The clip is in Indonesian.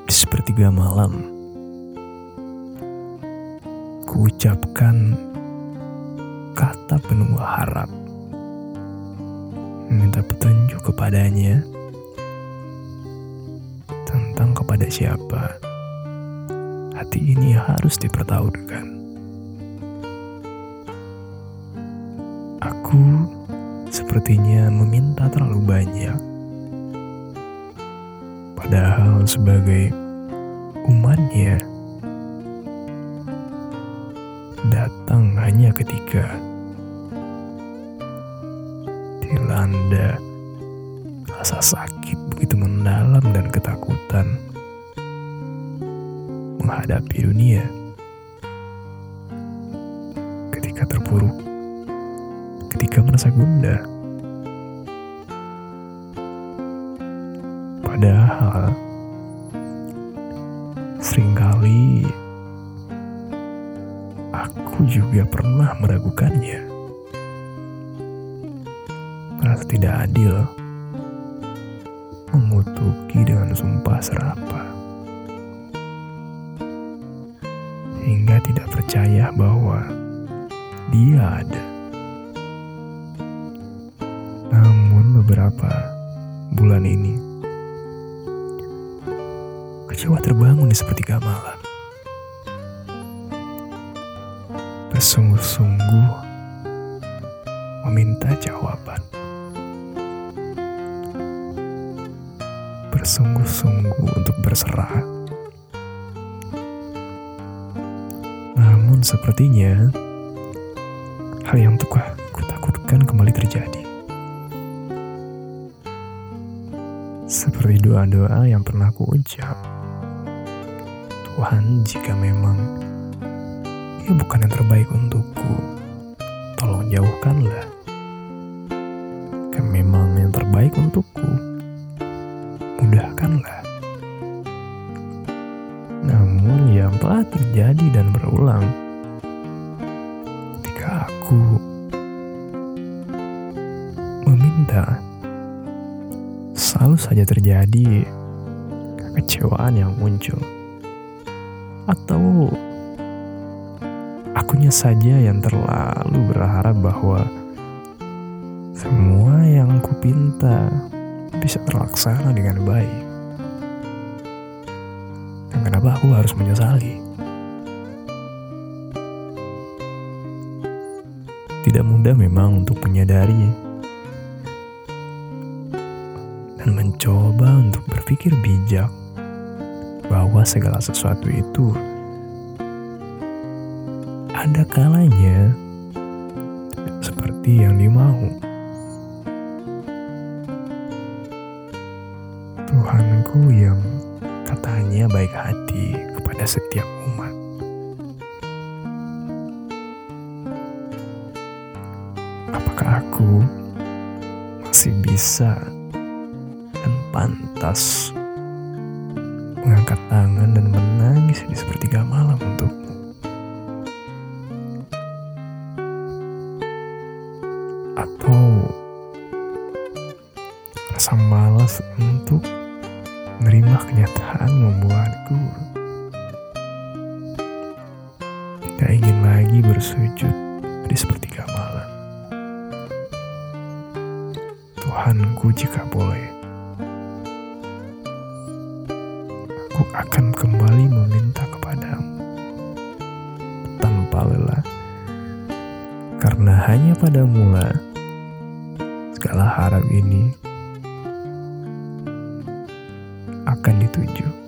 Di sepertiga malam, kuucapkan kata penuh harap, meminta petunjuk kepadanya tentang kepada siapa hati ini harus dipertaruhkan. Aku sepertinya meminta terlalu banyak, padahal sebagai umatnya datang hanya ketika dilanda rasa sakit begitu mendalam dan ketakutan menghadapi dunia, ketika terpuruk, ketika merasa gundah. Padahal seringkali aku juga pernah meragukannya, merasa tidak adil, mengutuki dengan sumpah serapah, hingga tidak percaya bahwa dia ada. Namun beberapa bulan ini, kecewa terbangun di sepertiga malam. Bersungguh-sungguh meminta jawaban. Bersungguh-sungguh untuk berserah. Namun sepertinya hal yang kutakutkan kembali terjadi. Seperti doa-doa yang pernah kuucap. Tuhan, jika memang ia bukan yang terbaik untukku, tolong jauhkanlah. Jika memang yang terbaik untukku, mudahkanlah. Namun yang telah terjadi dan berulang, ketika aku meminta, selalu saja terjadi kekecewaan yang muncul. Atau akunya saja yang terlalu berharap bahwa semua yang kupinta bisa terlaksana dengan baik. Dan kenapa aku harus menyesali? Tidak mudah memang untuk menyadari dan mencoba untuk berpikir bijak bahwa segala sesuatu itu ada kalanya seperti yang dimau. Tuhanku yang katanya baik hati kepada setiap umat. Apakah aku masih bisa dan pantas mengangkat tangan dan menangis di sepertiga malam untukmu? Atau rasa malas untuk menerima kenyataan membuatku tidak ingin lagi bersujud di sepertiga malam. Tuhanku, jika boleh, aku akan kembali meminta kepadamu tanpa lelah, karena hanya padamulah segala harap ini akan dituju.